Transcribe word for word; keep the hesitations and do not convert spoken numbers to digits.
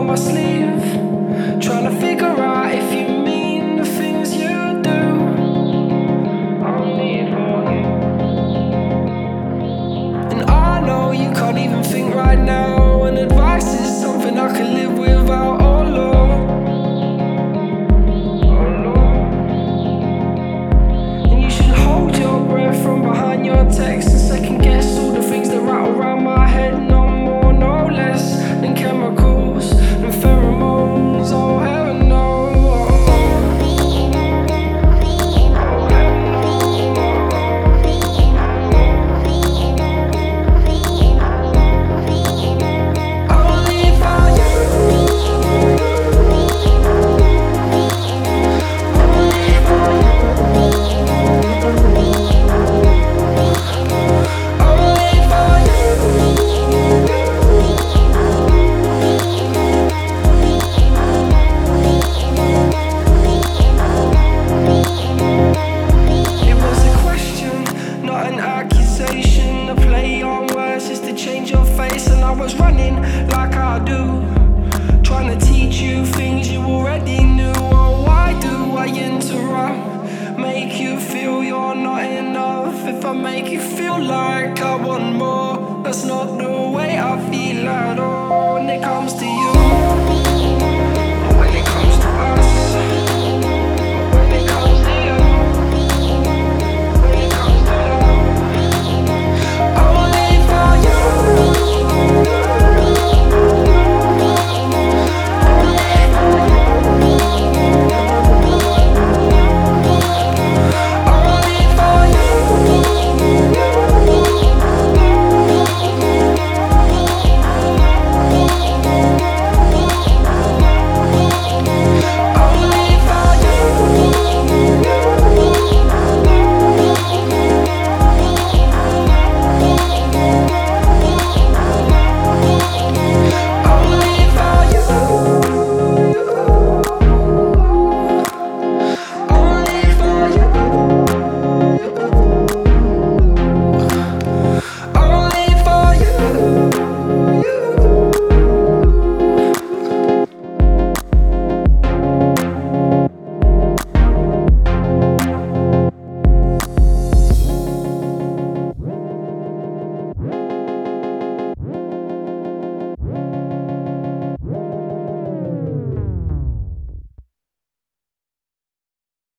my sleeve, trying to figure out if you mean the things you do. Only for you. And I know you can't even think right now, and advice is something I can live without. Oh Lord, oh Lord. And you should hold your breath from behind your text and second guess all the things that rattle around my head. No more, no less than chemicals and pheromones. Oh heaven knows. A play on words just to change your face, and I was running like I do, trying to teach you things you already knew. Oh, why do I interrupt? Make you feel you're not enough. If I make you feel like I want more, that's not the way I feel at all when it comes to you.